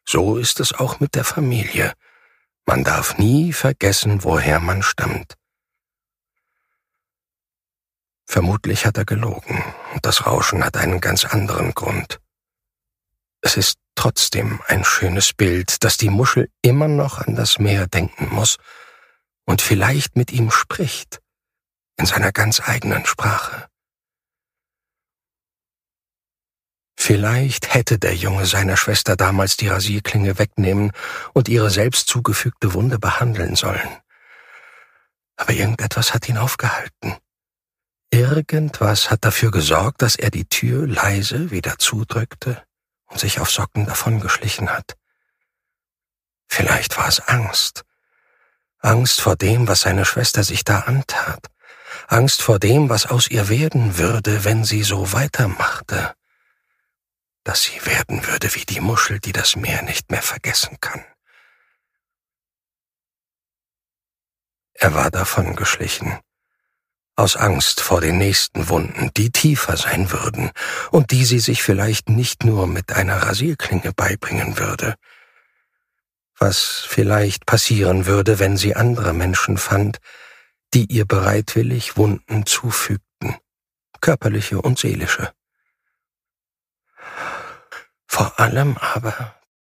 So ist es auch mit der Familie. Man darf nie vergessen, woher man stammt. Vermutlich hat er gelogen, und das Rauschen hat einen ganz anderen Grund. Es ist trotzdem ein schönes Bild, dass die Muschel immer noch an das Meer denken muss und vielleicht mit ihm spricht, in seiner ganz eigenen Sprache. Vielleicht hätte der Junge seiner Schwester damals die Rasierklinge wegnehmen und ihre selbst zugefügte Wunde behandeln sollen. Aber irgendetwas hat ihn aufgehalten. Irgendwas hat dafür gesorgt, dass er die Tür leise wieder zudrückte und sich auf Socken davongeschlichen hat. Vielleicht war es Angst. Angst vor dem, was seine Schwester sich da antat. Angst vor dem, was aus ihr werden würde, wenn sie so weitermachte. Dass sie werden würde wie die Muschel, die das Meer nicht mehr vergessen kann. Er war davongeschlichen. Aus Angst vor den nächsten Wunden, die tiefer sein würden und die sie sich vielleicht nicht nur mit einer Rasierklinge beibringen würde. Was vielleicht passieren würde, wenn sie andere Menschen fand, die ihr bereitwillig Wunden zufügten, körperliche und seelische. Vor allem aber